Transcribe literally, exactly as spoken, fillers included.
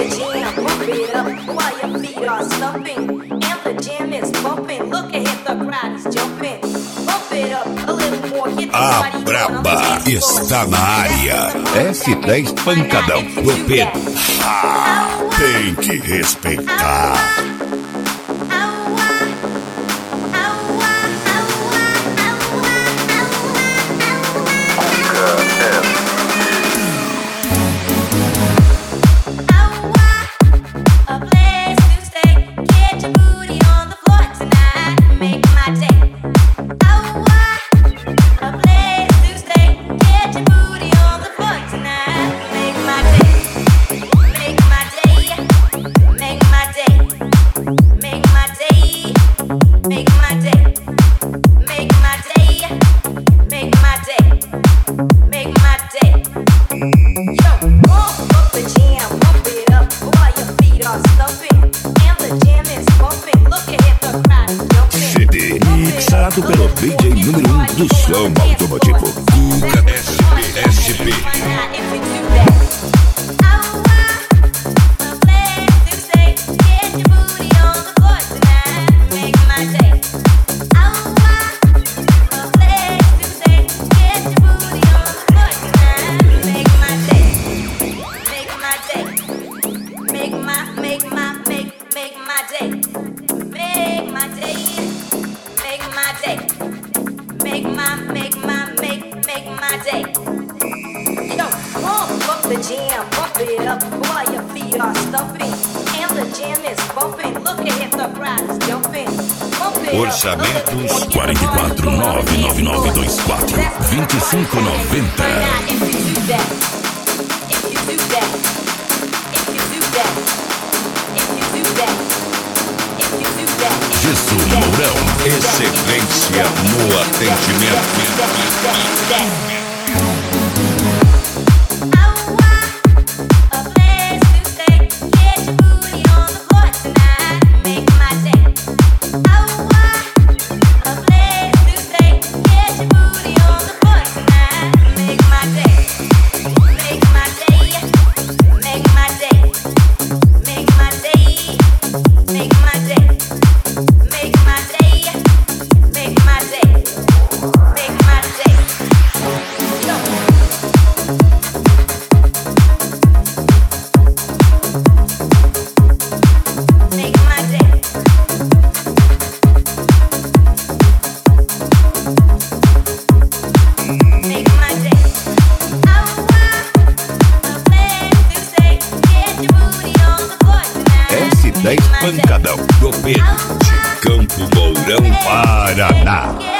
the jam, pump it up while your feet are stumping. And the jam is bumping. Look ahead, the crowd is jumping. Pump it up a little more. Get the A party braba está na área. S dez Pancadão do Pedro. Ah, tem que respeitar. Pelo D J número um do som automotivo, Guga S P S P. Make my, make my, make, make my day. Yo, pump up the jam, pump it up while your feet are stumping. And the jam is bumping. Look ahead, the crowd is jumping. Orçamentos quatro quatro nove nove nove dois quatro dois cinco nove zero. Gesso Mourão, excelência no atendimento. S dez Pancadão do Pedro, de Campo Mourão, Paraná.